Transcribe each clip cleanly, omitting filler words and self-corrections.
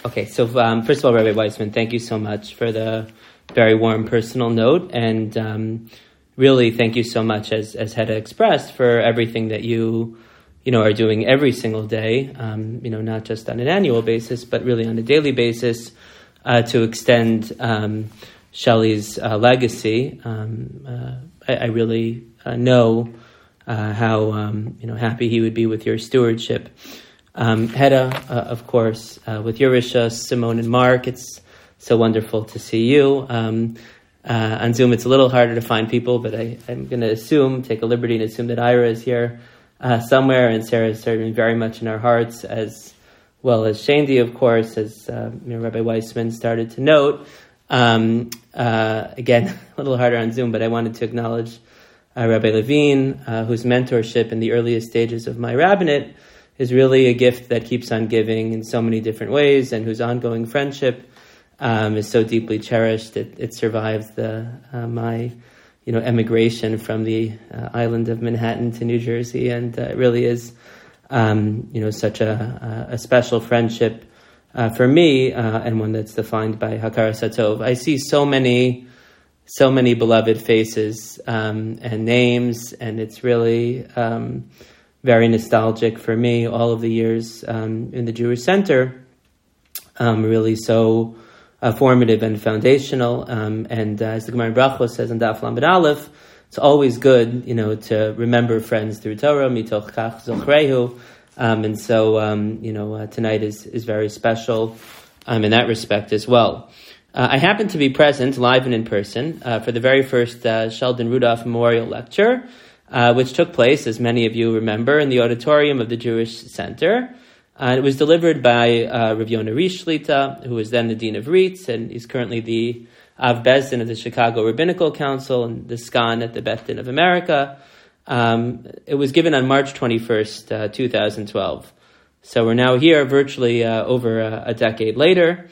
Okay, so first of all, Rabbi Weissman, thank you so much for the very warm personal note, and really thank you so much, as Hedda expressed, for everything that you are doing every single day, not just on an annual basis, but really on a daily basis, to extend Shelley's legacy. I really know how happy he would be with your stewardship. Hedda, of course, with your Rishas, Simone and Mark, it's so wonderful to see you. On Zoom, it's a little harder to find people, but I'm going to take a liberty and assume that Ira is here somewhere, and Sarah is certainly very much in our hearts, as well as Shandy, of course, as Rabbi Weissman started to note. Again, a little harder on Zoom, but I wanted to acknowledge Rabbi Levine, whose mentorship in the earliest stages of my rabbinate is really a gift that keeps on giving in so many different ways, and whose ongoing friendship is so deeply cherished. It survived my emigration from the island of Manhattan to New Jersey, and it really is such a special friendship for me, and one that's defined by Hakaras Hatov. I see so many beloved faces and names, and it's really very nostalgic for me. All of the years in the Jewish Center, really so formative and foundational. And as the Gemara in Brachos says in Daf Lamed Aleph, it's always good, to remember friends through Torah. Mitoch kach zochrehu. And so, tonight is very special in that respect as well. I happen to be present, live and in person, for the very first Sheldon Rudolph Memorial Lecture, which took place, as many of you remember, in the auditorium of the Jewish Center. It was delivered by Rav Yonah Rish Shlita, who was then the Dean of RIETS, and he's currently the Av Bezdin of the Chicago Rabbinical Council and the Skan at the Beth Din of America. It was given on March 21st, 2012. So we're now here virtually over a decade later.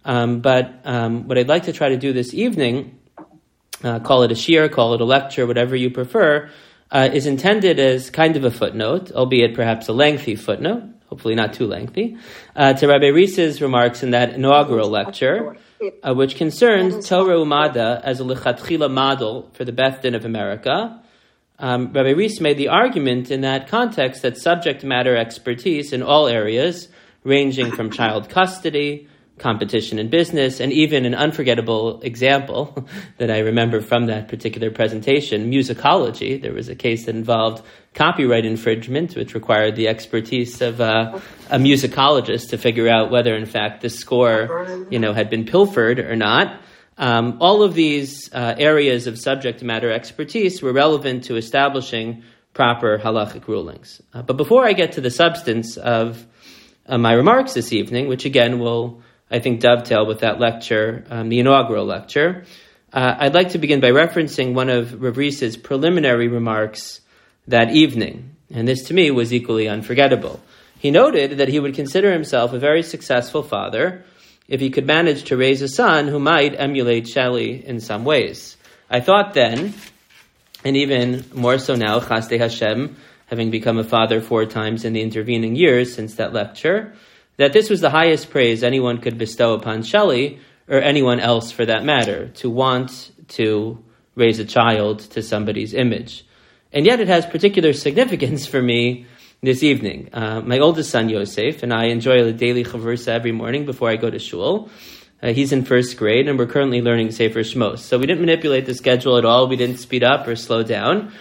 But what I'd like to try to do this evening, call it a shiur, call it a lecture, whatever you prefer, is intended as kind of a footnote, albeit perhaps a lengthy footnote, hopefully not too lengthy, to Rabbi Rees's remarks in that inaugural lecture, which concerns Torah Umada as a lechatchila model for the Beth Din of America. Rabbi Rees made the argument in that context that subject matter expertise in all areas, ranging from child custody, competition in business, and even an unforgettable example that I remember from that particular presentation, musicology. There was a case that involved copyright infringement, which required the expertise of a musicologist to figure out whether, in fact, the score, had been pilfered or not. All of these areas of subject matter expertise were relevant to establishing proper halachic rulings. But before I get to the substance of my remarks this evening, which again will, I think, dovetail with that lecture, the inaugural lecture, I'd like to begin by referencing one of Rav Rees's preliminary remarks that evening. And this, to me, was equally unforgettable. He noted that he would consider himself a very successful father if he could manage to raise a son who might emulate Shelley in some ways. I thought then, and even more so now, Chasdei Hashem, having become a father 4 times in the intervening years since that lecture, that this was the highest praise anyone could bestow upon Shelley, or anyone else for that matter, to want to raise a child to somebody's image. And yet it has particular significance for me this evening. My oldest son, Yosef, and I enjoy a daily chaversa every morning before I go to shul. He's in 1st grade, and we're currently learning Sefer Shmos. So we didn't manipulate the schedule at all. We didn't speed up or slow down.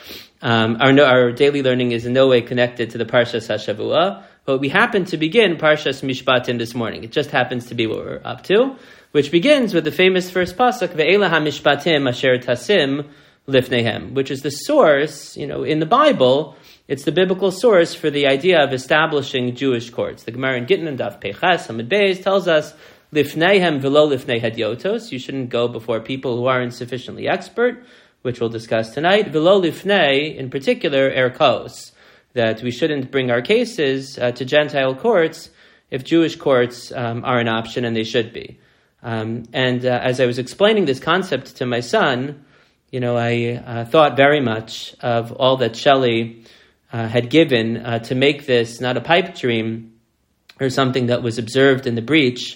Our daily learning is in no way connected to the Parshas HaShavua, but we happen to begin Parshas Mishpatim this morning. It just happens to be what we're up to, which begins with the famous first pasuk, Ve'ela HaMishpatim Asher Tasim Lifnehem, which is the source, in the Bible. It's the biblical source for the idea of establishing Jewish courts. The Gemara in Gittin, Daf Peches, Hamid Beis, tells us, Lifneihem v'lo lifnei hadyotos. You shouldn't go before people who aren't sufficiently expert, which we'll discuss tonight. V'lo lifnei, in particular, erkos, that we shouldn't bring our cases to Gentile courts if Jewish courts are an option, and they should be. As I was explaining this concept to my son, I thought very much of all that Shelley had given to make this not a pipe dream or something that was observed in the breach,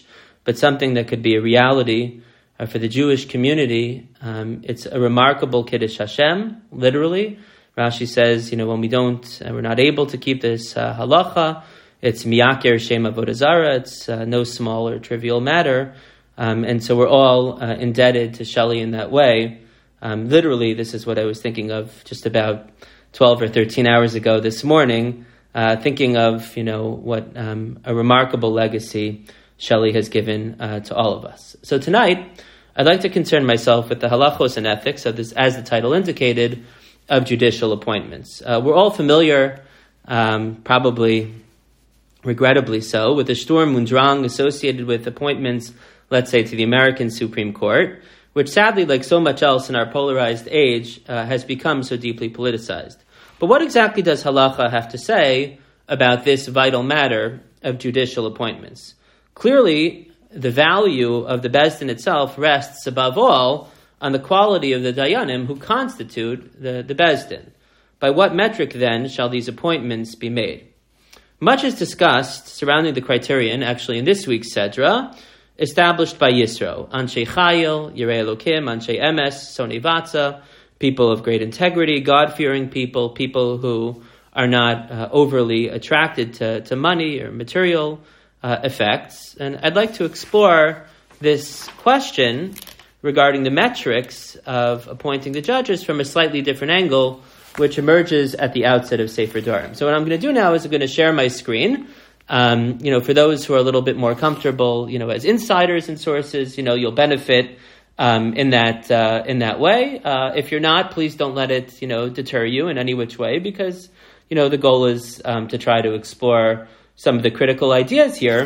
but something that could be a reality for the Jewish community. It's a remarkable Kiddush Hashem, literally. Rashi says, when we're not able to keep this halacha, it's miyaker shem avodah zara. It's no small or trivial matter. And so we're all indebted to Shelley in that way. Literally, this is what I was thinking of just about 12 or 13 hours ago this morning, thinking of, what a remarkable legacy Shelley has given to all of us. So tonight, I'd like to concern myself with the halachos and ethics of this, as the title indicated, of judicial appointments. We're all familiar, probably regrettably so, with the Sturm und Drang associated with appointments, let's say, to the American Supreme Court, which sadly, like so much else in our polarized age, has become so deeply politicized. But what exactly does halacha have to say about this vital matter of judicial appointments? Clearly, the value of the Beis Din itself rests above all on the quality of the Dayanim who constitute the Beis Din. By what metric, then, shall these appointments be made? Much is discussed surrounding the criterion, actually in this week's Sedra, established by Yisro, Anshe Chayil, Yirei Elokim, Anshe Emes, Sonei Vatza, people of great integrity, God-fearing people, people who are not overly attracted to money or material effects. And I'd like to explore this question regarding the metrics of appointing the judges from a slightly different angle, which emerges at the outset of Sefer Dvarim. So what I'm going to do now is I'm going to share my screen. For those who are a little bit more comfortable, as insiders and sources, you'll benefit in that way. If you're not, please don't let it, deter you in any which way, because, the goal is to try to explore some of the critical ideas here,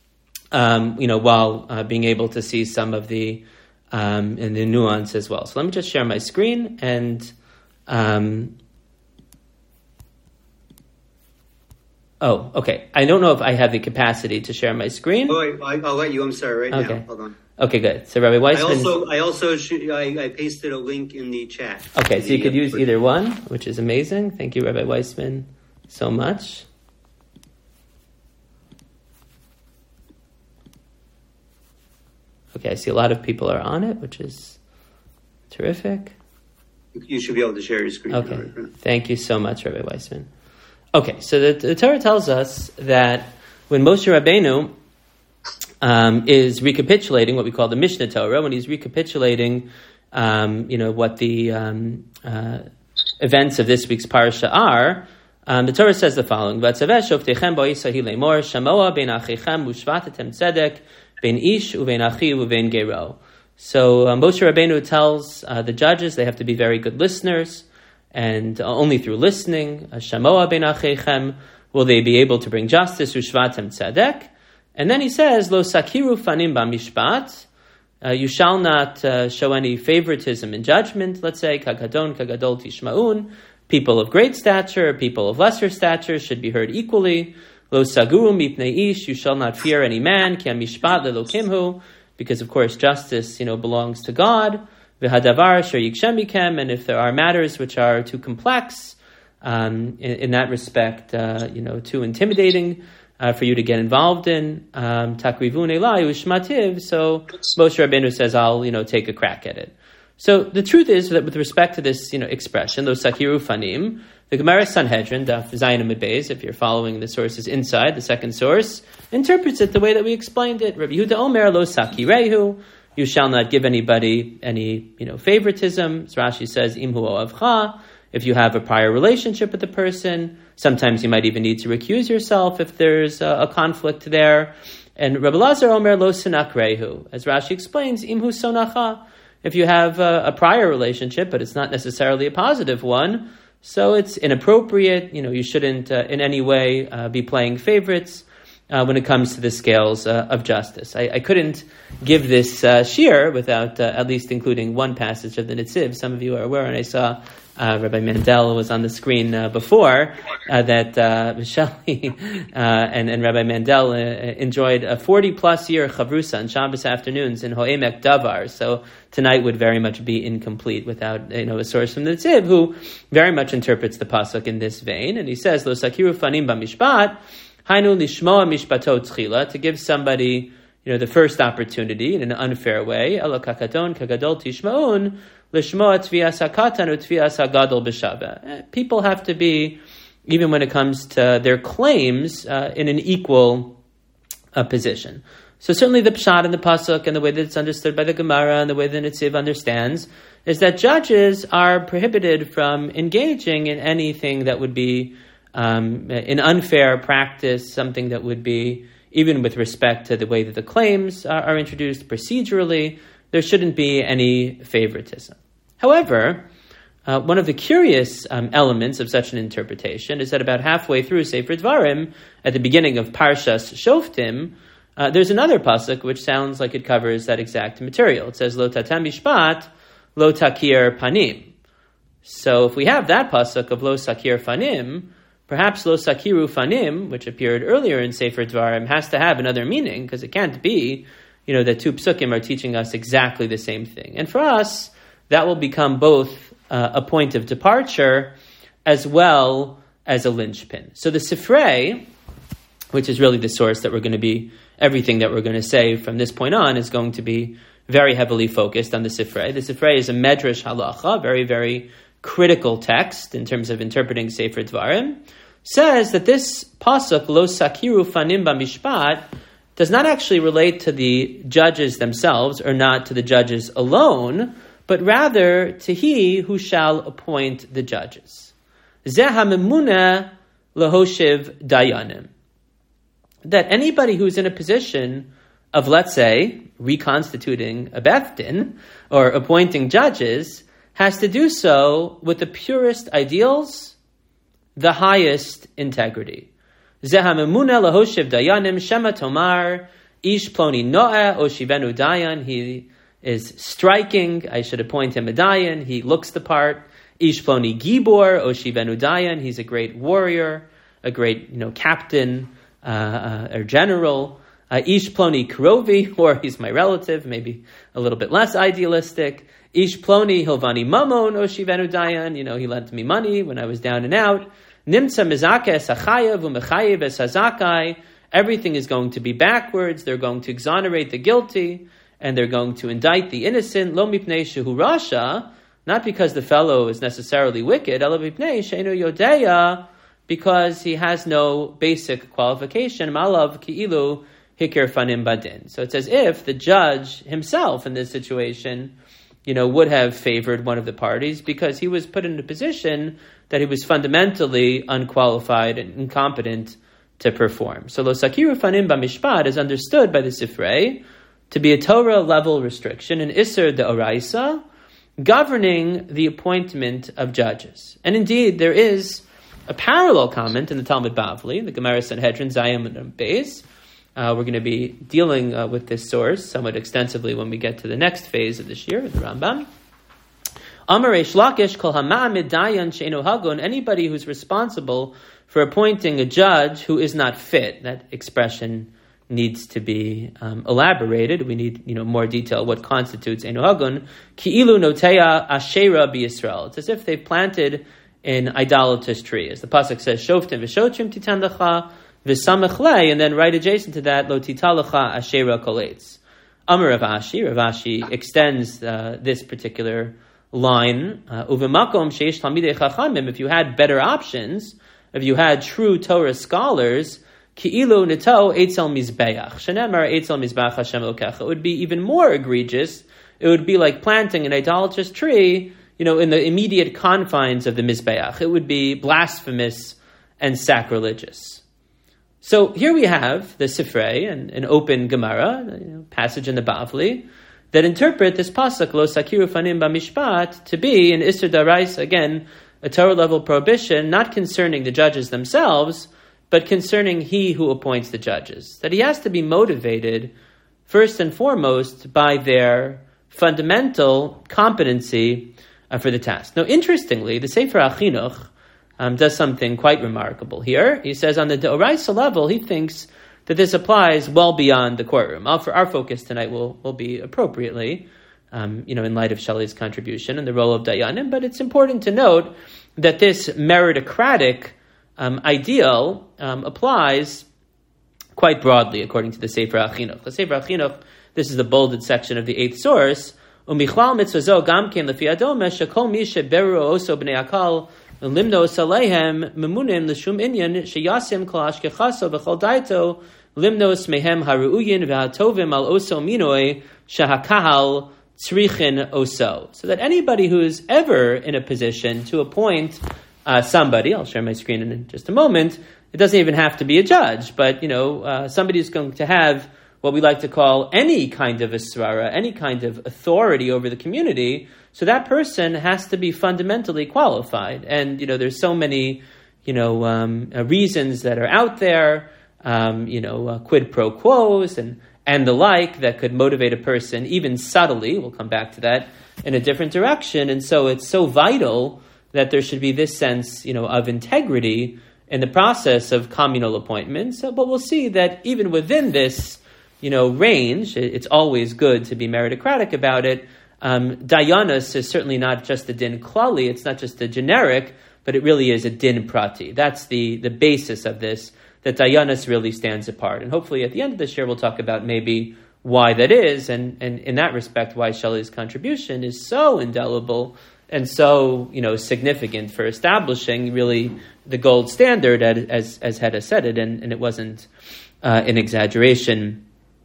while being able to see some of the nuance as well. So let me just share my screen and. Oh, okay. I don't know if I have the capacity to share my screen. Oh, I'll let you. I'm sorry. Right now. Hold on. Okay, good. So Rabbi Weissman. I pasted a link in the chat. Okay, so you could use either one, which is amazing. Thank you, Rabbi Weissman, so much. Okay, I see a lot of people are on it, which is terrific. You should be able to share your screen. Okay, thank you so much, Rabbi Weissman. Okay, so the Torah tells us that when Moshe Rabbeinu is recapitulating what we call the Mishnah Torah, when he's recapitulating, what the events of this week's parsha are, the Torah says the following: "Vatzaveh shoftechem ba'isahil lemor shamoa ben achichem ushvatetem tzedek ben ish uven achi uven gero." So Moshe Rabbeinu tells the judges they have to be very good listeners. And only through listening, Shamoa ben Achechem, will they be able to bring justice, Ushvatem Tzedek. And then he says, Lo sakiru fanim b'mishpat, you shall not show any favoritism in judgment, let's say, Kagadon, Kagadol Tishmaun, people of great stature, people of lesser stature should be heard equally. Lo saguru mipnei ish, you shall not fear any man, ki mishpat lelokimhu, because of course justice, belongs to God. V'hadavar asher yikshem mikem, and if there are matters which are too complex, in that respect, too intimidating for you to get involved in, takrivun elai ushmativ. So Moshe Rabbeinu says, I'll take a crack at it. So the truth is that with respect to this expression, those sakiru fanim, the Gemara Sanhedrin, Daf Zayin Amud Beis, if you're following the sources inside, the second source, interprets it the way that we explained it. Rabbi Yehuda Omer lo sakirehu. You shall not give anybody any, favoritism. As Rashi says, imhu oavcha. If you have a prior relationship with the person, sometimes you might even need to recuse yourself if there's a conflict there. And Rabbi Lazar Omer lo sinakrehu. As Rashi explains, imhu sonacha. If you have a prior relationship, but it's not necessarily a positive one, so it's inappropriate. You shouldn't in any way be playing favorites. When it comes to the scales of justice. I couldn't give this shiur without at least including one passage of the Netziv. Some of you are aware, and I saw Rabbi Mandel was on the screen before, that Shelley and Rabbi Mandel enjoyed a 40-plus year chavrusa on Shabbos afternoons in Ho'emek Davar. So tonight would very much be incomplete without a source from the Netziv, who very much interprets the pasuk in this vein. And he says, Lo sakiru fanim b'mishpat, Hainu lishmoa mishpato tchila, to give somebody, the first opportunity in an unfair way. Elo kakadon kagadol tishmaun lishmoa tvias hakatan utvias hagadol b'shava. People have to be, even when it comes to their claims, in an equal position. So certainly the pshat and the pasuk and the way that it's understood by the Gemara and the way the Netziv understands is that judges are prohibited from engaging in anything that would be an unfair practice, something that would be, even with respect to the way that the claims are introduced procedurally, there shouldn't be any favoritism. However, one of the curious elements of such an interpretation is that about halfway through Sefer Dvarim, at the beginning of Parshas Shoftim, there's another pasuk which sounds like it covers that exact material. It says, Lo tatam mishpat, lo takir panim. So if we have that pasuk of lo sakir fanim, perhaps lo sakiru fanim, which appeared earlier in Sefer Dvarim, has to have another meaning, because it can't be, that two psukim are teaching us exactly the same thing. And for us, that will become both a point of departure as well as a linchpin. So the Sifrei, which is really the source that we're going to be, everything that we're going to say from this point on is going to be very heavily focused on the Sifrei. The Sifrei is a medrash halacha, very, very critical text in terms of interpreting Sefer Dvarim, says that this pasuk, lo sakiru fanim b'mishpat, does not actually relate to the judges themselves, or not to the judges alone, but rather to he who shall appoint the judges. Zeh hamemuna lahoshiv dayanim. That anybody who's in a position of, let's say, reconstituting a Beth Din, or appointing judges, has to do so with the purest ideals, the highest integrity. Zehamemuna lahoshiv dayanim shema tomar ish ploni noah oshivenu dayan. He is striking. I should appoint him a dayan. He looks the part. Ish ploni gibor oshivenu dayan. He's a great warrior, a great captain or general. Ish ploni krovi, or he's my relative, maybe a little bit less idealistic. Ish ploni hilvani mamon oshivenu dayan. He lent me money when I was down and out. Nimtza mizake es hachayev u'mechayev es hazakai. Everything is going to be backwards. They're going to exonerate the guilty, and they're going to indict the innocent. Lo mipnei shehu rasha, not because the fellow is necessarily wicked. Elo mipnei she'enu yodeya, because he has no basic qualification. Malav ki'ilu hikir fanim badin. So it's as if the judge himself in this situation, would have favored one of the parties because he was put in a position that he was fundamentally unqualified and incompetent to perform. So lo sakiru fanim b'mishpat is understood by the Sifrei to be a Torah level restriction, an Isser de'oraisa, governing the appointment of judges. And indeed, there is a parallel comment in the Talmud Bavli, the Gemara Sanhedrin, Zayim and Beis. We're going to be dealing with this source somewhat extensively when we get to the next phase of this year, the Rambam. Amar Reish Lakish kol hama'amid dayan she'eno hagun. Anybody who's responsible for appointing a judge who is not fit. That expression needs to be elaborated. We need, more detail. What constitutes eno hagun? Ki'ilu noteya ashera b'Yisrael. It's as if they've planted an idolatrous tree. As the pasuk says, Shoftim v'shotrim titan lecha v'samech lei, and then right adjacent to that, lo titalecha ashera koletz. Amar Rav Ashi extends this particular line. Uvemakom sheish talmidei chachamim. If you had better options, if you had true Torah scholars, ki'ilu nito eitzel mizbeach shenemar eitzel mizbeach Hashem Elokecha. It would be even more egregious. It would be like planting an idolatrous tree, in the immediate confines of the Mizbeach. It would be blasphemous and sacrilegious. So here we have the Sifrei, an open Gemara, passage in the Bavli, that interpret this pasuk, Lo sakiru fanim b'mishpat, to be an Isser D'Oraisa, again, a Torah level prohibition, not concerning the judges themselves, but concerning he who appoints the judges. That he has to be motivated, first and foremost, by their fundamental competency for the task. Now, interestingly, the Sefer HaChinuch does something quite remarkable here. He says on the D'Oraisa level, he thinks that this applies well beyond the courtroom. Our focus tonight will be appropriately, in light of Shelley's contribution and the role of Dayanim, but it's important to note that this meritocratic ideal applies quite broadly, according to the Sefer HaChinuch. The Sefer HaChinuch, this is the bolded section of the 8th source, Umichlal mitzvah zo gam ken lefi adome shekol mi sheberu oso b'nei akal limnos aleihem memunim l'shum inyan sheyasim kol ashkechaso v'chol daito limnos mehem haruuyin v'hatovim al oso minoi shehakahal tzrichin oso. So that anybody who is ever in a position to appoint somebody, I'll share my screen in just a moment, it doesn't even have to be a judge, but somebody who's going to have what we like to call any kind of esrara, any kind of authority over the community, so that person has to be fundamentally qualified. And, there's so many, reasons that are out there, quid pro quos and the like that could motivate a person, even subtly, we'll come back to that, in a different direction. And so it's so vital that there should be this sense, of integrity in the process of communal appointments. But we'll see that even within this, range, it's always good to be meritocratic about it. Dayanos is certainly not just a din klali, it's not just a generic, but it really is a din prati. That's the basis of this, that Dayanos really stands apart. And hopefully at the end of this year we'll talk about maybe why that is, and in that respect why Shelley's contribution is so indelible and so significant for establishing really the gold standard, as Hedda said it, and it wasn't an exaggeration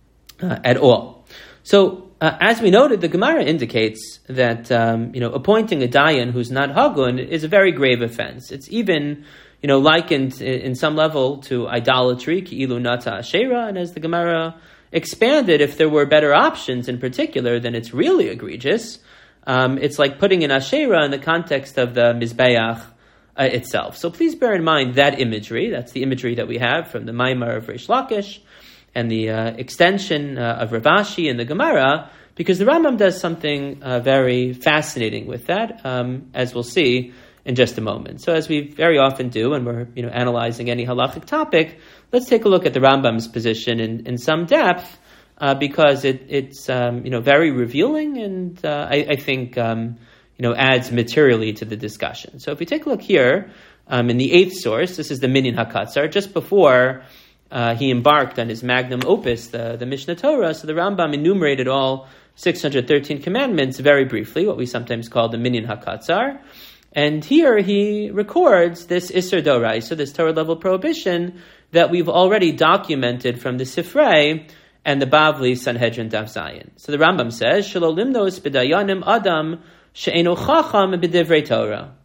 at all. So, as we noted, the Gemara indicates that appointing a dayan who's not hagun is a very grave offense. It's even likened in some level to idolatry, ki'ilu nata ashera, and as the Gemara expanded, if there were better options in particular, then it's really egregious. It's like putting an ashera in the context of the mizbeach itself. So please bear in mind that imagery. That's the imagery that we have from the Maimar of Reish Lakish and the extension of Rav Ashi in the Gemara, because the Rambam does something very fascinating with that, as we'll see in just a moment. So as we very often do when we're analyzing any halachic topic, let's take a look at the Rambam's position in some depth, because it's very revealing and I think adds materially to the discussion. So if we take a look here in the 8th source, this is the Minyan HaKatzar, just before he embarked on his magnum opus, the Mishnah Torah. So the Rambam enumerated all 613 commandments very briefly, what we sometimes call the Minyan HaKatzar. And here he records this Isser Doraisa, this Torah level prohibition that we've already documented from the Sifrei and the Bavli Sanhedrin Daf Zayin. So the Rambam says, Shelo limnos b'dayanim adam she'eno chacham b'divrei Torah.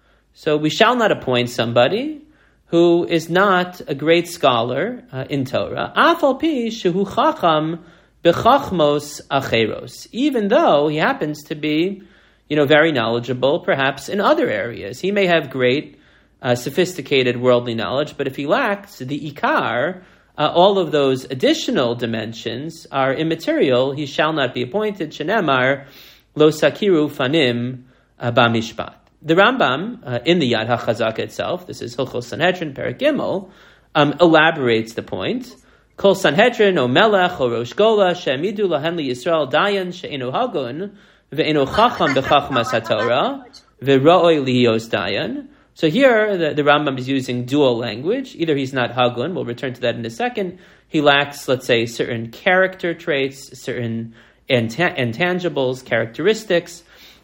So we shall not appoint somebody who is not a great scholar in Torah, afal pi shehu chacham b'chachmos acheros, even though he happens to be, very knowledgeable, perhaps in other areas. He may have great, sophisticated worldly knowledge, but if he lacks the ikar, all of those additional dimensions are immaterial. He shall not be appointed. Shenemar lo sakiru fanim bamishpat. The Rambam, in the Yad HaChazaka itself, this is Hilchos Sanhedrin, Perek Gimel, elaborates the point. Kol Sanhedrin, o Melech, o Rosh Gola, she'emidu lahen li Yisrael dayan she'enu hagun, ve'enu chacham b'chachmas haTorah, ve'ra'oi lihiyos dayan. So here, the Rambam is using dual language. Either he's not hagun, we'll return to that in a second. He lacks, let's say, certain character traits, certain intangibles, characteristics,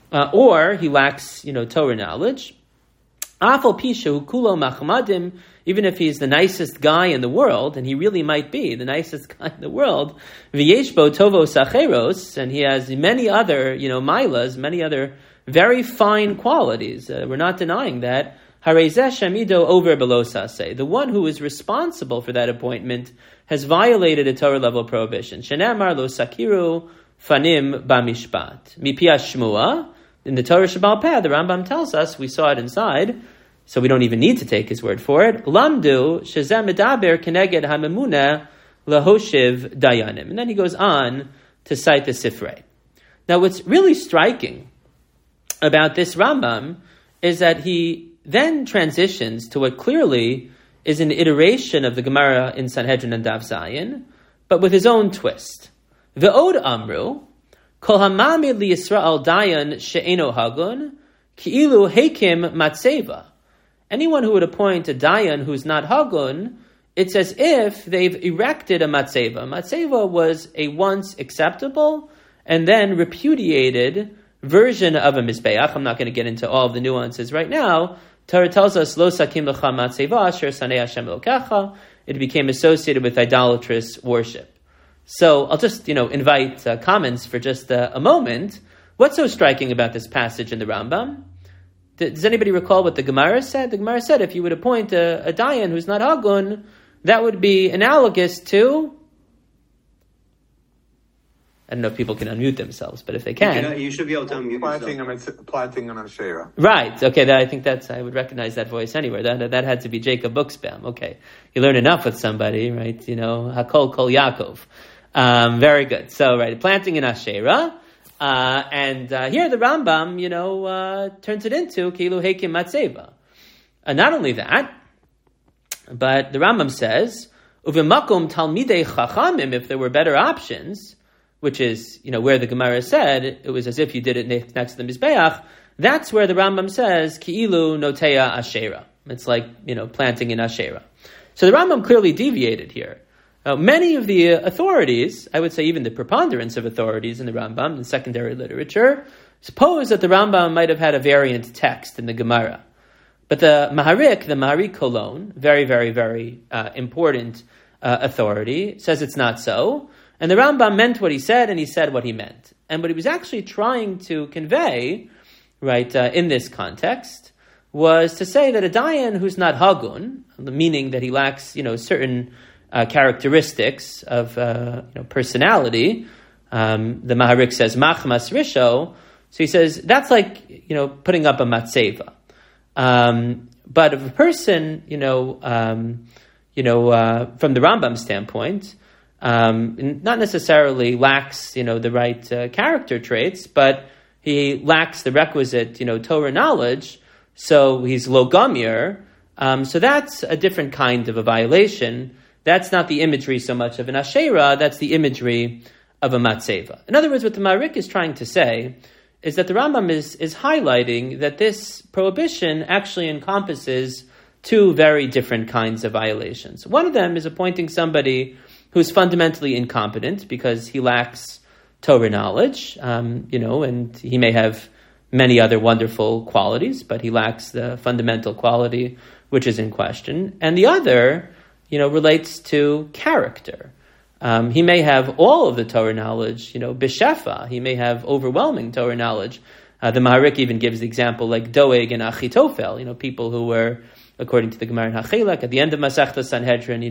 or he lacks, Torah knowledge. Afal pishu kulo machmadim, even if he's the nicest guy in the world, and he really might be the nicest guy in the world, v'yeshbo tovo sacheros, and he has many other, milas, many other very fine qualities. We're not denying that. Harezeh shamido over below sase. The one who is responsible for that appointment has violated a Torah level prohibition. Shenemar lo sakiru fanim bamishpat. Mipia shmua. In the Torah Shabbal Peh, the Rambam tells us, we saw it inside, so we don't even need to take his word for it. Lamdu shezeh medaber keneged hamemuna lahoshiv dayanim. And then he goes on to cite the Sifrei. Now what's really striking about this Rambam is that he then transitions to what clearly is an iteration of the Gemara in Sanhedrin and Daf Zayin, but with his own twist. Ve'od amru, kol hamamid li Yisrael dayan she'eno hagun, ki'ilu hekim matseva. Anyone who would appoint a dayan who's not hagun it's as if they've erected a matzeva. Matzeva was a once acceptable and then repudiated version of a mizbeach. I'm not going to get into all of the nuances right now. Torah tells us, Lo sakim lecha matzeva asher sanei Hashem elokecha. It became associated with idolatrous worship. So I'll just, invite comments for just a moment. What's so striking about this passage in the Rambam? Does anybody recall what the Gemara said? The Gemara said if you would appoint a dayan who's not hagun, that would be analogous to... I don't know if people can unmute themselves, but if they can... You should be able to unmute yourself. Planting an Asherah. Right. Okay, I think I would recognize that voice anywhere. That had to be Jacob Buxbaum. Okay. You learn enough with somebody, right? Hakol Kol Yaakov. Very good. So, right, planting an Asherah. And here the Rambam, turns it into Kilu Heikim Matzeva. Not only that, but the Rambam says, Uvimakum Talmidei Chachamim, if there were better options, which is, where the Gemara said, it was as if you did it next to the Mizbeach, that's where the Rambam says, Ki'ilu Noteya Asherah. It's like, planting an Asherah. So the Rambam clearly deviated here. Now, many of the authorities, I would say even the preponderance of authorities in the Rambam, in secondary literature, suppose that the Rambam might have had a variant text in the Gemara. But the Maharik Cologne, very, very, very important authority, says it's not so. And the Rambam meant what he said, and he said what he meant. And what he was actually trying to convey, right, in this context, was to say that a dayan who's not hagun, meaning that he lacks, certain characteristics of personality. The Maharik says machmas risho, so he says that's like putting up a matzeva. But if a person from the Rambam standpoint, not necessarily lacks the right character traits, but he lacks the requisite Torah knowledge, so he's lo gamir. So that's a different kind of a violation. That's not the imagery so much of an Asherah, that's the imagery of a Matzeva. In other words, what the Maharik is trying to say is that the Rambam is highlighting that this prohibition actually encompasses two very different kinds of violations. One of them is appointing somebody who's fundamentally incompetent because he lacks Torah knowledge, and he may have many other wonderful qualities, but he lacks the fundamental quality which is in question. And the other relates to character. He may have all of the Torah knowledge, bishefa. He may have overwhelming Torah knowledge. The Maharik even gives the example like Doeg and Achitophel, people who were, according to the Gemara in Hachilek, at the end of Masechta Sanhedrin,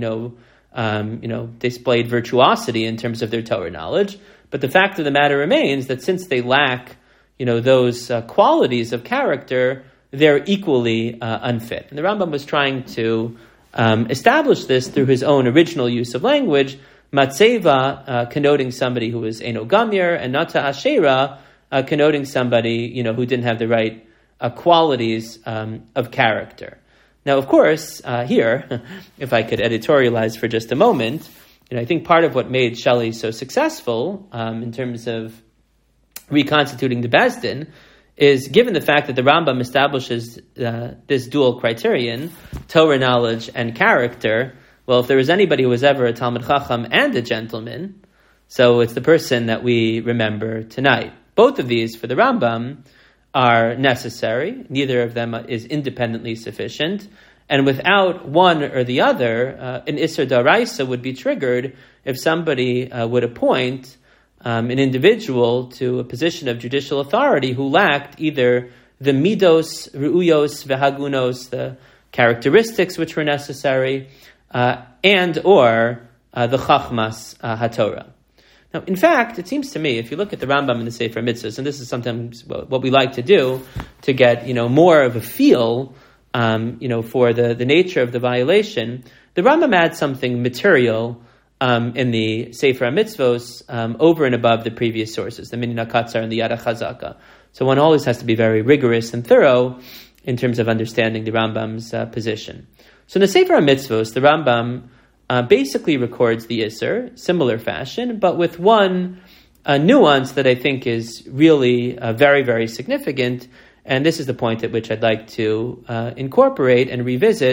displayed virtuosity in terms of their Torah knowledge. But the fact of the matter remains that since they lack, those qualities of character, they're equally unfit. And the Rambam was trying to establish this through his own original use of language, matzeva connoting somebody who was eno gamir, and nata asherah connoting somebody who didn't have the right qualities of character. Now, of course, here, if I could editorialize for just a moment, I think part of what made Shelley so successful in terms of reconstituting the Beis Din is given the fact that the Rambam establishes this dual criterion, Torah knowledge and character. Well, if there was anybody who was ever a Talmid Chacham and a gentleman, so it's the person that we remember tonight. Both of these, for the Rambam, are necessary. Neither of them is independently sufficient. And without one or the other, an Isser Daraisa would be triggered if somebody would appoint an individual to a position of judicial authority who lacked either the midos, ru'uyos, vehagunos, the characteristics which were necessary, and or the chachmas haTorah. Now, in fact, it seems to me, if you look at the Rambam in the Sefer Mitzvos, and this is sometimes what we like to do to get more of a feel, for the nature of the violation, the Rambam adds something material in the Sefer HaMitzvos over and above the previous sources, the Minyan HaKatzar and the Yad HaChazaka. So one always has to be very rigorous and thorough in terms of understanding the Rambam's position. So in the Sefer HaMitzvos, the Rambam basically records the Isser, similar fashion, but with one nuance that I think is really very, very significant, and this is the point at which I'd like to incorporate and revisit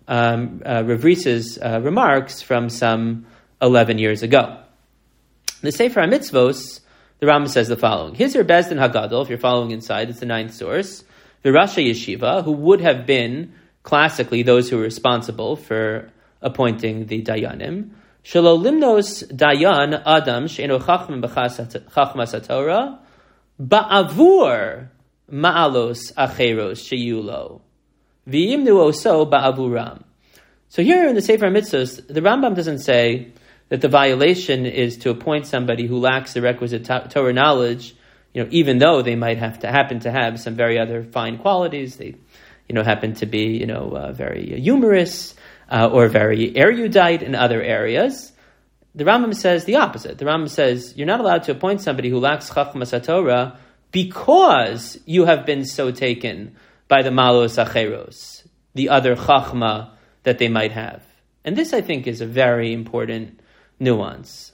Rav Ries's remarks from some 11 years ago. In the Sefer HaMitzvos, the Rambam says the following. Here's your Bezdin Hagadol, if you're following inside, it's the ninth source. The Rasha Yeshiva, who would have been classically those who were responsible for appointing the Dayanim. Shelo limnos Dayan Adam she'eno chachmas haTorah ba'avur ma'alos acheros sheyulo v'yimnu oso ba'avuram. So here in the Sefer HaMitzvos, the Rambam doesn't say that the violation is to appoint somebody who lacks the requisite Torah knowledge, even though they might happen to have some very other fine qualities. They, happen to be, very humorous or very erudite in other areas. The Rambam says the opposite. The Rambam says you're not allowed to appoint somebody who lacks chachmas haTorah because you have been so taken by the malos acheros, the other chachma that they might have. And this, I think, is a very important nuance.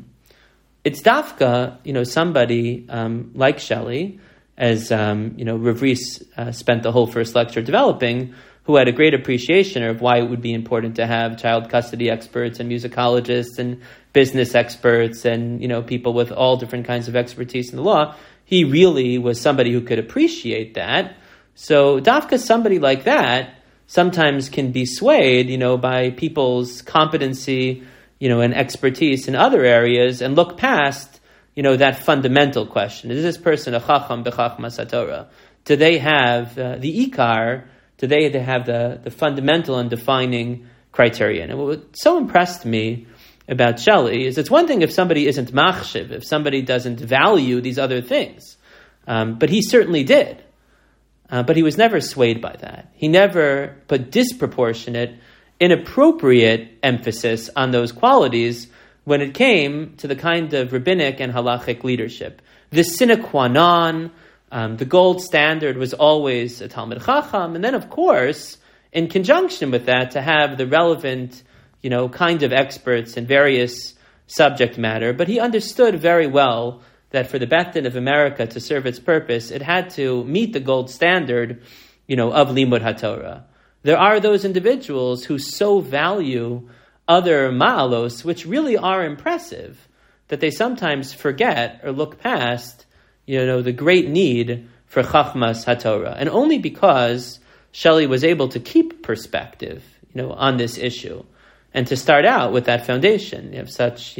It's dafka, somebody like Shelley, as Rav Ries spent the whole first lecture developing, who had a great appreciation of why it would be important to have child custody experts and musicologists and business experts and people with all different kinds of expertise in the law. He really was somebody who could appreciate that. So dafka, somebody like that, sometimes can be swayed, by people's competency, and expertise in other areas, and look past, that fundamental question. Is this person a chacham b'chachmas haTorah? Do they have the ikar? Do they have the fundamental and defining criterion? And what so impressed me about Shelley is it's one thing if somebody isn't machshiv, if somebody doesn't value these other things, but he certainly did. But he was never swayed by that. He never put disproportionate, inappropriate emphasis on those qualities when it came to the kind of rabbinic and halachic leadership. The sine qua non, the gold standard was always a Talmid Chacham, and then, of course, in conjunction with that, to have the relevant, kind of experts in various subject matter. But he understood very well that for the Beit Din of America to serve its purpose, it had to meet the gold standard, of Limud HaTorah. There are those individuals who so value other ma'alos, which really are impressive, that they sometimes forget or look past, the great need for chachmas haTorah. And only because Shelley was able to keep perspective, on this issue, and to start out with that foundation. You have such,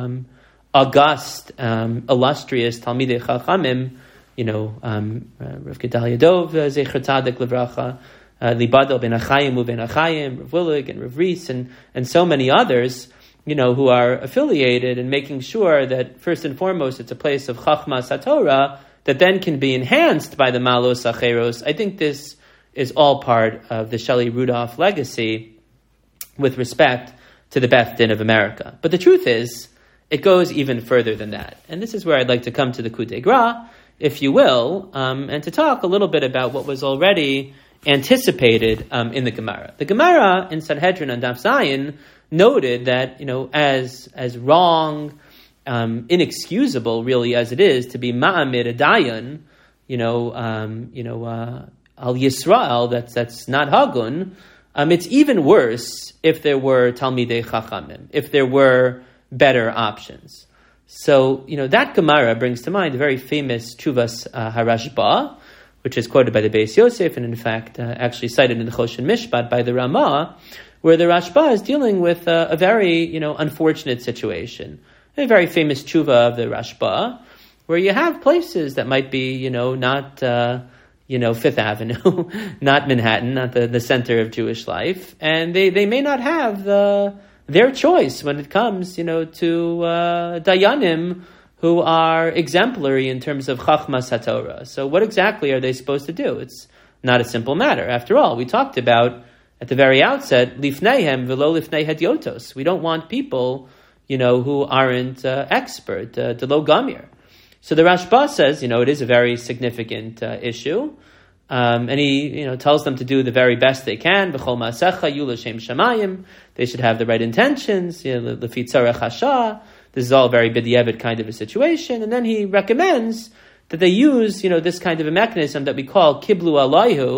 august, illustrious Talmidei Chachamim, Rav Gedalia Dov, Zecher Tzadik Livracha, Libadel ben Achayim ben Achayim, Rav Willig and Rav Ries, and so many others, who are affiliated and making sure that first and foremost it's a place of Chachmas HaTorah that then can be enhanced by the Malos Acheros. I think this is all part of the Shelley Rudolph legacy with respect to the Beit Din of America. But the truth is, it goes even further than that. And this is where I'd like to come to the coup de grace, if you will, and to talk a little bit about what was already anticipated in the Gemara. The Gemara in Sanhedrin and Daf Zayin noted that, as wrong, inexcusable really as it is to be ma'amid a dayan, al Yisrael, that's not hagun. It's even worse if there were Talmidei Chachamim, if there were better options. So, that Gemara brings to mind a very famous Tshuvas Harashba, which is quoted by the Beis Yosef, and in fact actually cited in the Choshen Mishpat by the Ramah, where the Rashba is dealing with a very, unfortunate situation. A very famous tshuva of the Rashba, where you have places that might be, not, Fifth Avenue, not Manhattan, not the center of Jewish life, and they may not have their choice when it comes, to Dayanim who are exemplary in terms of Chachmas HaTorah. So what exactly are they supposed to do? It's not a simple matter. After all, we talked about at the very outset, Lifneihem v'lo lifnei hedyotos. We don't want people, who aren't expert, delo gamir. So the Rashba says, it is a very significant issue. And he, tells them to do the very best they can. V'chol ma'asecha yu l'shem shamayim. They should have the right intentions. L'fi tzarech hasha. This is all very b'diavad kind of a situation. And then he recommends that they use, this kind of a mechanism that we call kiblu alayhu,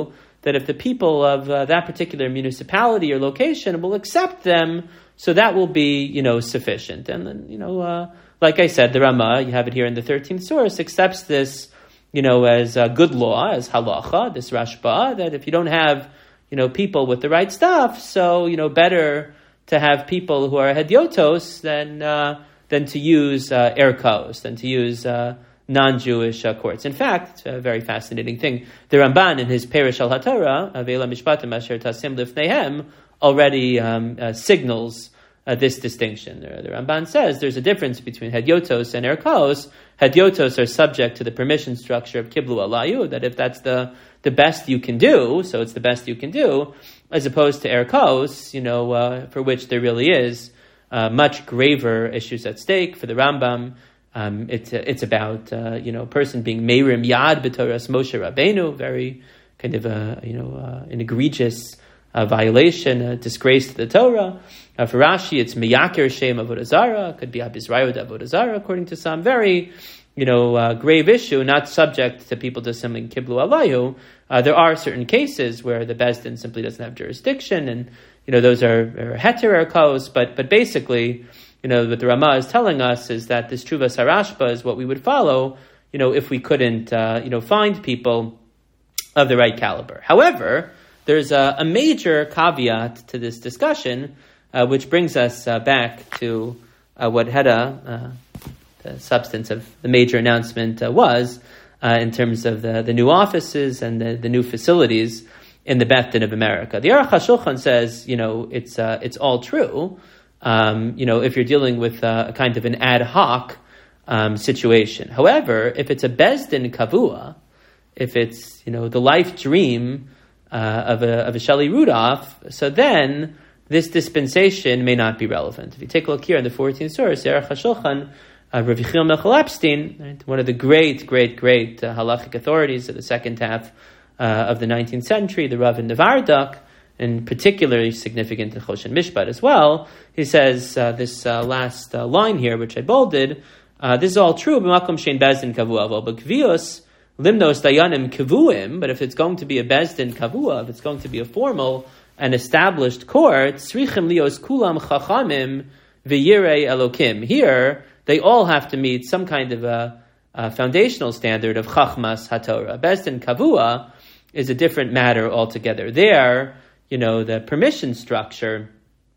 that if the people of that particular municipality or location will accept them, so that will be, sufficient. And then, like I said, the Rama, you have it here in the 13th source, accepts this, as a good law, as halacha, this Rashba, that if you don't have, people with the right stuff, so, better to have people who are hedyotos than to use erkos, than to use non-Jewish courts. In fact, a very fascinating thing, the Ramban in his Perish al HaTorah, Ve'ela Mishpatim Asher Tasim Lifneihem, already signals this distinction. The Ramban says there's a difference between hedyotos and erkos. Hedyotos are subject to the permission structure of kiblu alayu, that if that's the best you can do, so it's the best you can do, as opposed to erkos, for which there really is much graver issues at stake. For the Rambam, it's about a person being meirim yad b'toras Moshe Rabbeinu, very kind of an egregious violation, a disgrace to the Torah. For Rashi, it's miyakir shem avodah zara, could be abizrayu avodah zara, according to some. Very grave issue, not subject to people dissembling kiblu alayu. There are certain cases where the Beis Din simply doesn't have jurisdiction, and those are heter erkos. But basically, what the Rama is telling us is that this Truvas Harashba is what we would follow, if we couldn't, find people of the right caliber. However, there's a major caveat to this discussion, which brings us back to what Heda, the substance of the major announcement was, in terms of the new offices and the new facilities in the Beit Din of America. The Aruch HaShulchan says, it's all true. If you're dealing with a kind of an ad hoc situation. However, if it's a Beis Din Kavua, if it's the life dream of a Shali Rudolph, so then this dispensation may not be relevant. If you take a look here in the 14th source, Aruch HaShulchan, Rav Yechiel Michal Epstein, right, one of the great halachic authorities of the second half of the 19th century, the Rav in Nevardok, and particularly significant in Choshen Mishpat as well. He says this last line here, which I bolded, this is all true, b'makom shein Beis Din kavua, but kvios limnos dayanim kavuim, but if it's going to be a Beis Din kavua, if it's going to be a formal and established court, srichim lios kulam chachamim v'yirei elokim. Here, they all have to meet some kind of a foundational standard of chachmas haTorah. Beis Din kavua is a different matter altogether. There, the permission structure,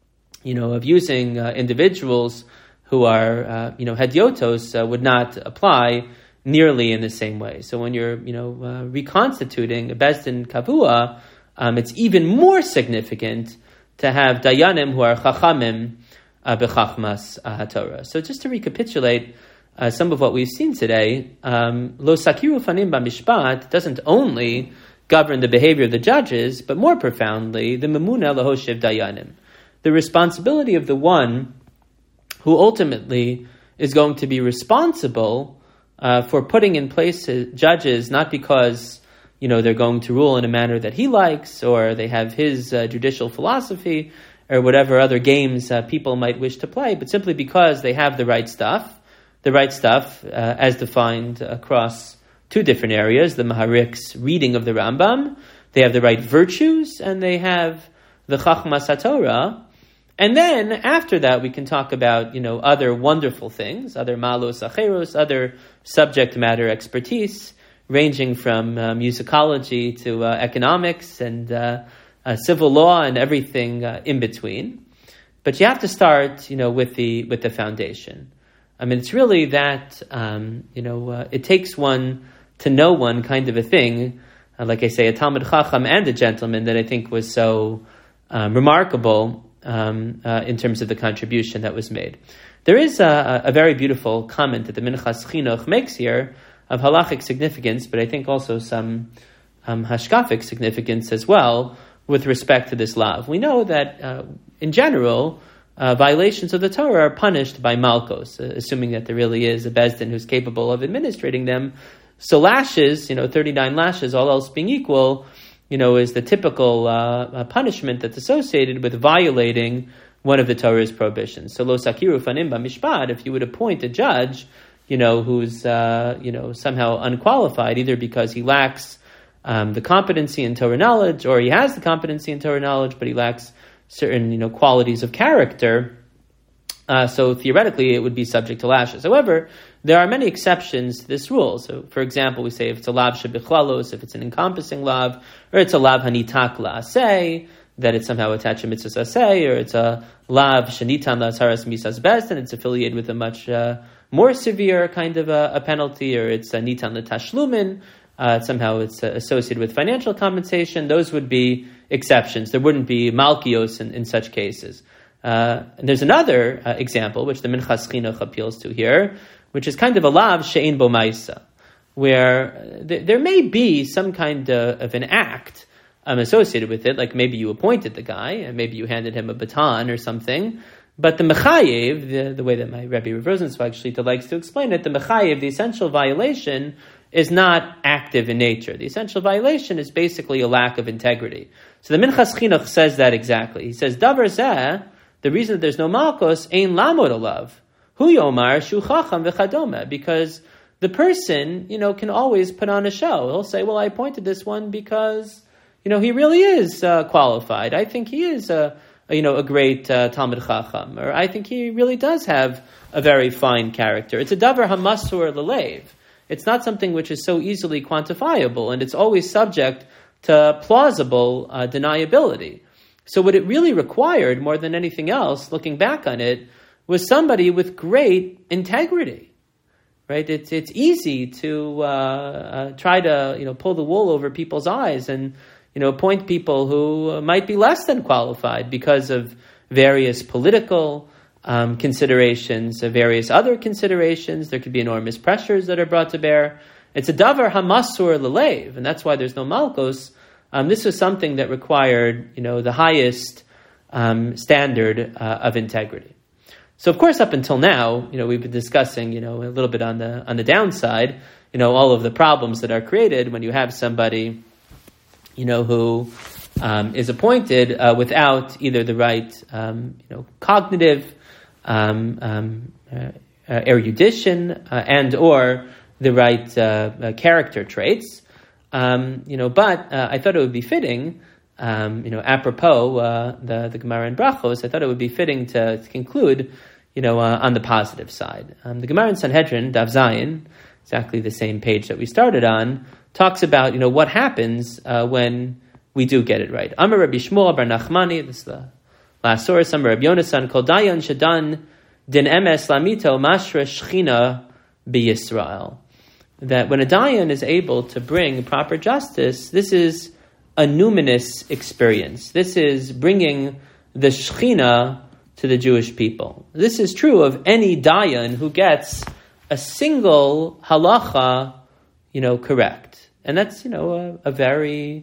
of using individuals who are, hedyotos would not apply nearly in the same way. So when you're, reconstituting a Beis Din kavua, it's even more significant to have dayanim who are chachamim b'chachmas haTorah. So just to recapitulate some of what we've seen today, lo sakiru fanim b'mishpat doesn't only govern the behavior of the judges, but more profoundly, the memuna lahoshev dayanim, the responsibility of the one who ultimately is going to be responsible for putting in place judges, not because they're going to rule in a manner that he likes, or they have his judicial philosophy, or whatever other games people might wish to play, but simply because they have the right stuff as defined across two different areas, the Maharik's reading of the Rambam, they have the right virtues, and they have the Chachmas HaTorah. And then, after that, we can talk about, other wonderful things, other malos acheros, other subject matter expertise, ranging from musicology to economics and civil law and everything in between. But you have to start, with the foundation. I mean, it's really that, it takes one to know one kind of a thing, like I say, a Talmid Chacham and a gentleman that I think was so remarkable in terms of the contribution that was made. There is a very beautiful comment that the Minchas Chinuch makes here of halachic significance, but I think also some hashkafic significance as well with respect to this lav. We know that in general, violations of the Torah are punished by malchos, assuming that there really is a Beis Din who's capable of administrating them. So lashes, 39 lashes, all else being equal, is the typical punishment that's associated with violating one of the Torah's prohibitions. So lo sakiru fanim b'mishpat, if you would appoint a judge, who's somehow unqualified, either because he lacks the competency in Torah knowledge, or he has the competency in Torah knowledge, but he lacks certain, qualities of character. So theoretically, it would be subject to lashes. However, there are many exceptions to this rule. So, for example, we say if it's a lav shebichlalos, if it's an encompassing lav, or it's a lav hanitak la'aseh, that it's somehow attached to mitzvah aseh, or it's a lav shenitan la'asaras misas best, and it's affiliated with a much more severe kind of a penalty, or it's a nitan l'tashlumin, somehow it's associated with financial compensation. Those would be exceptions. There wouldn't be malkios in such cases. And there's another example, which the Minchas Chinuch appeals to here, which is kind of a lav she'ein bo ma'isa, where there may be some kind of an act associated with it, like maybe you appointed the guy, and maybe you handed him a baton or something, but the mechayev, the way that my Rebbe Rav Rosenzweig Shlita likes to explain it, the mechayev, the essential violation, is not active in nature. The essential violation is basically a lack of integrity. So the Minchas Chinuch says that exactly. He says, Davar zeh, the reason that there's no malchus, ein lamod alav. Hu yomar shu chacham v'chadome, because the person, can always put on a show. He'll say, well, I appointed this one because, he really is qualified. I think he is a great Talmid Chacham, or I think he really does have a very fine character. It's a davar hamasur l'leiv. It's not something which is so easily quantifiable, and it's always subject to plausible deniability. So what it really required, more than anything else, looking back on it, was somebody with great integrity, right? It's easy to try to pull the wool over people's eyes and appoint people who might be less than qualified because of various political considerations, various other considerations. There could be enormous pressures that are brought to bear. It's a davar hamasur l'leiv, and that's why there's no malchus. This was something that required, the highest standard of integrity. So, of course, up until now, we've been discussing, a little bit on the downside, all of the problems that are created when you have somebody, who is appointed without either the right, cognitive erudition and or the right character traits. But I thought it would be fitting, apropos the Gemara in Brachos, I thought it would be fitting to conclude, on the positive side. The Gemara in Sanhedrin, Daf Zayin, exactly the same page that we started on, talks about, what happens when we do get it right. Amar Rabbi Shmuel bar Nachmani, this is the last source, Amar Rabbi Yonasan, Kol Dayan Shadan Din Emes Lamito Mashra Shechina B'Yisrael. That when a Dayan is able to bring proper justice, this is a numinous experience. This is bringing the Shechina to the Jewish people. This is true of any Dayan who gets a single halacha, correct. And that's, a very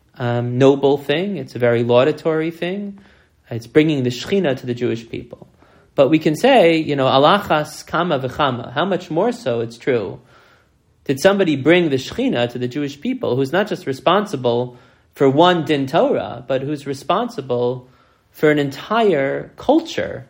noble thing. It's a very laudatory thing. It's bringing the Shechina to the Jewish people. But we can say, alachas kama v'chama. How much more so it's true. Did somebody bring the Shechina to the Jewish people who's not just responsible for one din Torah, but who's responsible for an entire culture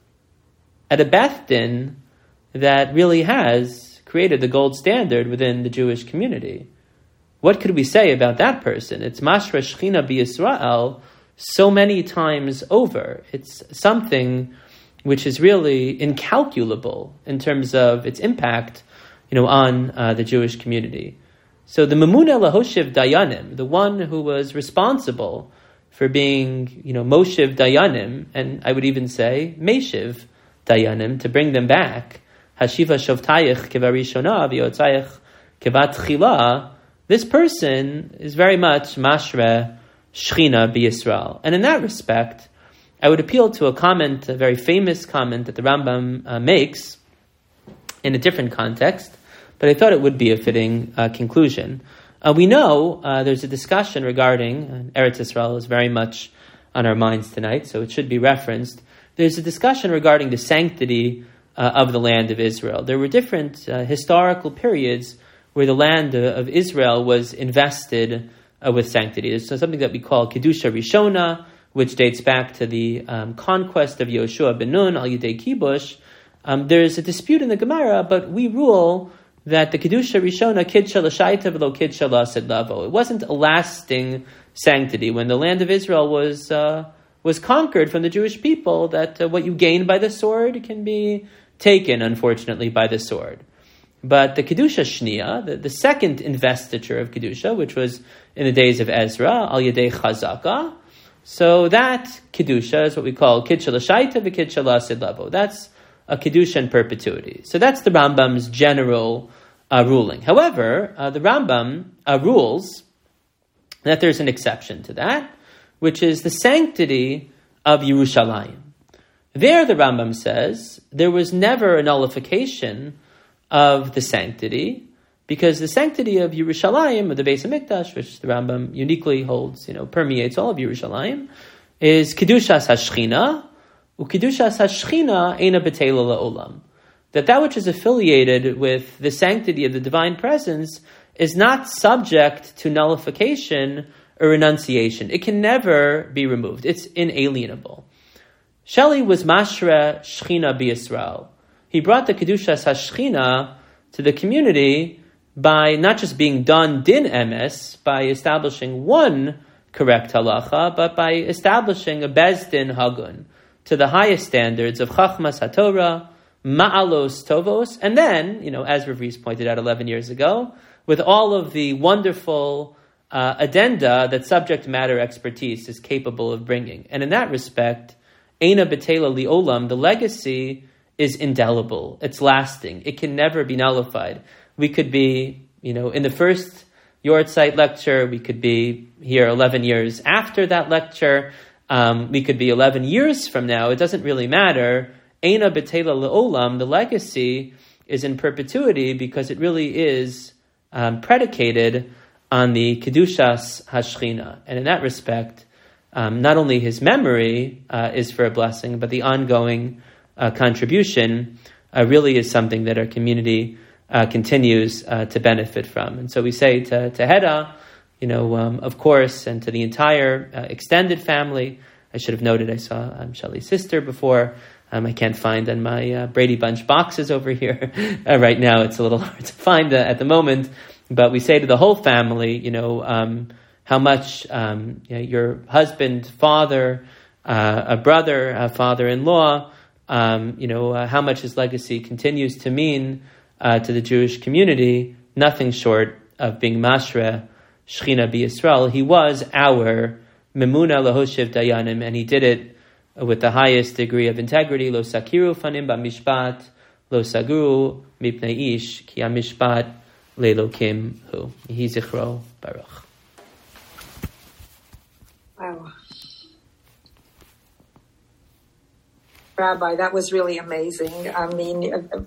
at a Beth Din that really has created the gold standard within the Jewish community? What could we say about that person? It's Mashra Shechina B'Yisrael so many times over. It's something which is really incalculable in terms of its impact, on the Jewish community. So the Mamuna Lahoshev Dayanim, the one who was responsible for being, Moshev Dayanim, and I would even say Meshiv Dayanim, to bring them back, Hashiva Shovtayich Kevarishona V'yotzayich Kevat Chila, this person is very much Mashre Shechina B'Yisrael. And in that respect, I would appeal to a comment, a very famous comment that the Rambam makes in a different context, but I thought it would be a fitting conclusion. We know there's a discussion regarding, Eretz Yisrael is very much on our minds tonight, so it should be referenced. There's a discussion regarding the sanctity of the land of Israel. There were different historical periods where the land of Israel was invested with sanctity. There's something that we call Kedusha Rishona, which dates back to the conquest of Yoshua ben Nun al Yidei Kibush. There's a dispute in the Gemara, but we rule that the Kedusha Rishona Kidsha L'Shaita V'lo Kidsha L'Asid Lavo. It wasn't a lasting sanctity. When the land of Israel was conquered from the Jewish people, that what you gain by the sword can be taken, unfortunately, by the sword. But the Kedusha Shniya, the second investiture of Kedusha, which was in the days of Ezra, Al Yedei Chazaka, so that Kedusha is what we call Kidsha L'Shaita V'Kidsha L'Asid Lavo. That's a Kedusha in perpetuity. So that's the Rambam's general ruling. However, the Rambam rules that there's an exception to that, which is the sanctity of Yerushalayim. There, the Rambam says, there was never a nullification of the sanctity, because the sanctity of Yerushalayim, of the Beis HaMikdash, which the Rambam uniquely holds, permeates all of Yerushalayim, is Kedushas HaShechina, Ukedushas HaShechina Eina B'Teila La'olam. That which is affiliated with the sanctity of the divine presence is not subject to nullification or renunciation. It can never be removed. It's inalienable. Sheli was Mashra Shechina B'Yisrael. He brought the Kedushas HaShechina to the community by not just being done din emes, by establishing one correct halacha, but by establishing a bezdin hagun to the highest standards of Chachmas HaTorah, Ma'alos Tovos, and then, as Rav Ries pointed out 11 years ago, with all of the wonderful addenda that subject matter expertise is capable of bringing. And in that respect, Eina B'Teila Li'olam, the legacy is indelible. It's lasting. It can never be nullified. We could be, in the first Yortzeit lecture, we could be here 11 years after that lecture, we could be 11 years from now. It doesn't really matter. Eina B'Teila Le'olam, the legacy is in perpetuity because it really is predicated on the Kedushas HaShechina. And in that respect, not only his memory is for a blessing, but the ongoing contribution really is something that our community continues to benefit from. And so we say to Heda, of course, and to the entire extended family. I should have noted I saw Shelley's sister before. I can't find on my Brady Bunch boxes over here. Right now it's a little hard to find at the moment. But we say to the whole family, how much your husband, father, a brother, a father-in-law, how much his legacy continues to mean to the Jewish community, nothing short of being Mashra Shechina B'Yisrael. He was our Memuna Lahoshev Dayanim, and he did it with the highest degree of integrity. Lo sakiru fanim b'mishpat, lo saguru mipnei ish, ki hamishpat le'elokim hu. Yehi zichro baruch. Wow. Rabbi, that was really amazing. I mean,